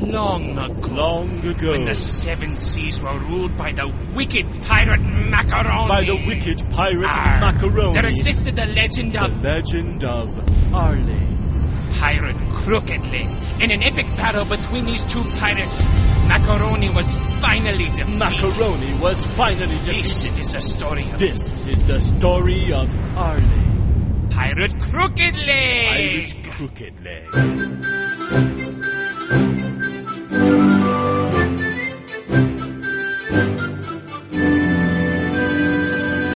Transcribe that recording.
Long ago. Long ago. When the seven seas were ruled by the wicked pirate Macaroni. By the wicked pirate Macaroni. There existed the legend of... The legend of Arley. Pirate Crooked Leg. In an epic battle between these two pirates, Macaroni was finally defeated. Macaroni was finally defeated. This is the story of... This is the story of Arley. Pirate Crooked Leg. Pirate Crooked Leg.